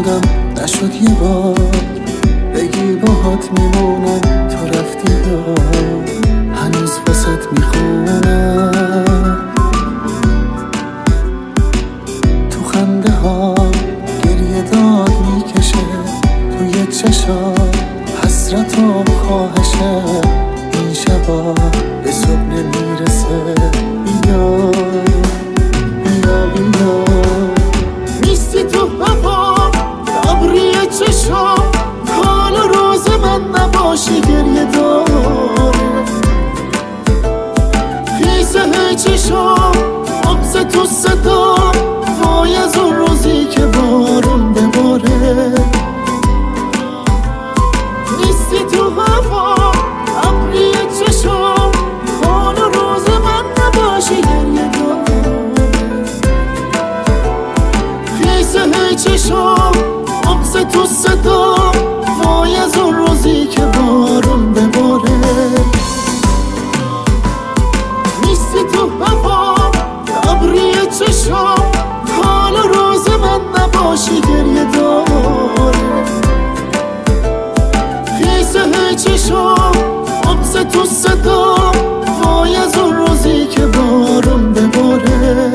خودم نشد یه بار بگی باهات میمونم، تو رفتی یا هنوز واسط میخونم. تو خنده ها گریه داد میکشه، توی چشا حسرت و خواهشه. این شبا به صبح نمیرسه، بیا بیا بیا. نیستی تو هوا ابری چشا، حال روز من نباشی گریه داره. خیزه چشا آبز تو صدا، وای از اون روزی که بارون بباره. نیستی تو هوا ابری چشا، حال روز من نباشی گریه داره. خیزه چشا آبز تو صدا، وای از اون روزی که بارون بباره. نیستی تو هوا ابری چشا، حال روز من نباشی گریه داره. خیزه چشا آبز تو صدا، وای از اون روزی که بارون بباره.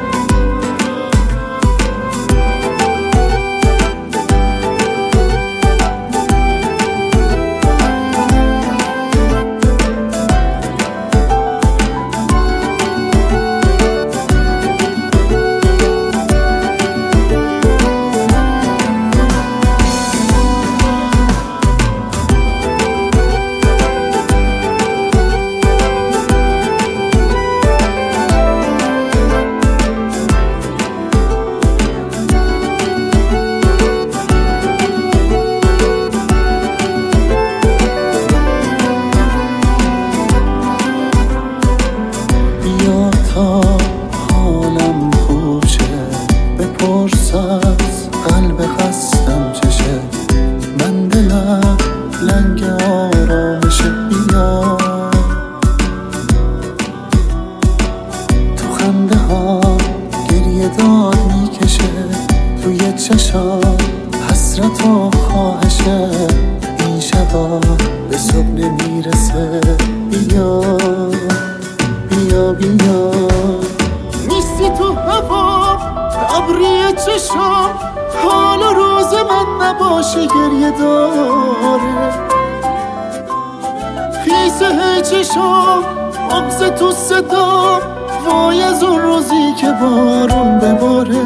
تا حالم خوب شه، بپرس از قلب خستم چشه. من دلم لنگ آرامشه، بیا. تو خنده ها گریه داد میکشه، توی چشا حسرت و خواهشه. این شبا به صبح نمیرسه، بیا بیا بیا. نیستی تو هوا ابری چشا، حال روز من نباشی گریه داره. خیزه چشا آبز تو صدا، وای از اون روزی که بارون بباره.